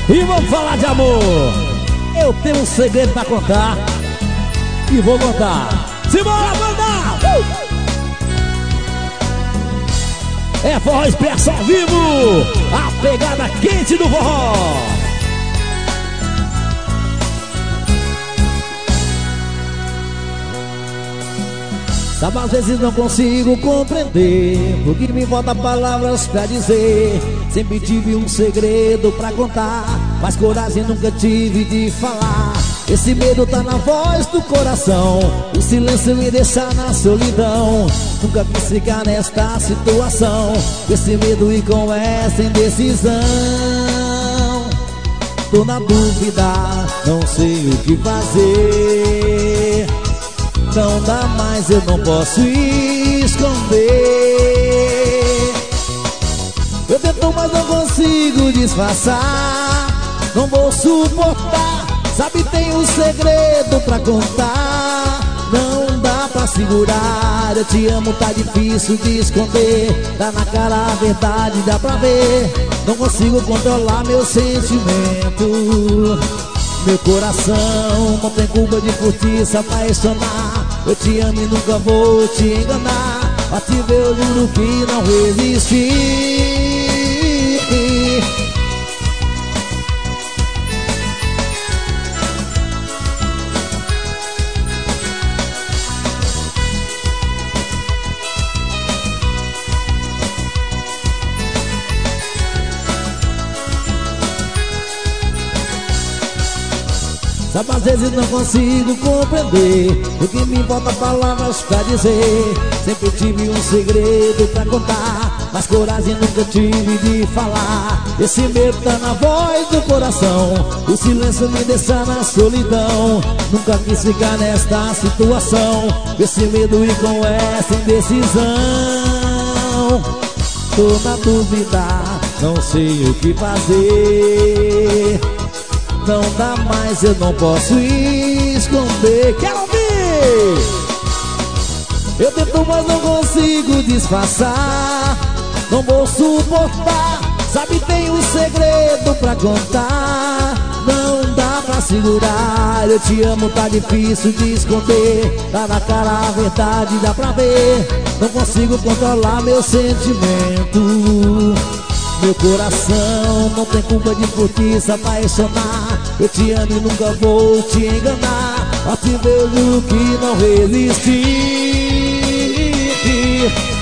E vamos falar de amor. Eu tenho um segredo pra contar e vou contar. Simbora, banda! É Forró Expresso ao vivo, a pegada quente do forró. Sabe, às vezes não consigo compreender porque me falta palavras pra dizer. Sempre tive um segredo pra contar, mas coragem nunca tive de falar. Esse medo tá na voz do coração, o silêncio me deixa na solidão. Nunca quis ficar nesta situação, esse medo e com essa indecisão. Tô na dúvida, não sei o que fazer. Não dá mais, eu não posso esconder. Eu tento, mas não consigo disfarçar. Não vou suportar. Sabe, tem um segredo pra contar. Não dá pra segurar. Eu te amo, tá difícil de esconder. Tá na cara a verdade, dá pra ver. Não consigo controlar meu sentimento. Meu coração não tem culpa de por ti se apaixonar. Eu te amo e nunca vou te enganar. Pra te ver eu juro que não resisti. Sabe, às vezes não consigo compreender porque me falta palavras pra dizer. Sempre tive um segredo pra contar, mas coragem nunca tive de falar. Esse medo tá na voz do coração, o silêncio me deixa na solidão. Nunca quis ficar nesta situação, esse medo e com essa indecisão. Tô na dúvida, não sei o que fazer. Não dá mais, eu não posso esconder. Quero ouvir! Eu tento, mas não consigo disfarçar. Não vou suportar. Sabe, tem um segredo pra contar. Não dá pra segurar. Eu te amo, tá difícil de esconder. Tá na cara a verdade, dá pra ver. Não consigo controlar meu sentimento. Meu coração não tem culpa de por ti se apaixonar. Eu te amo e nunca vou te enganar. A te ver eu juro que não resisti.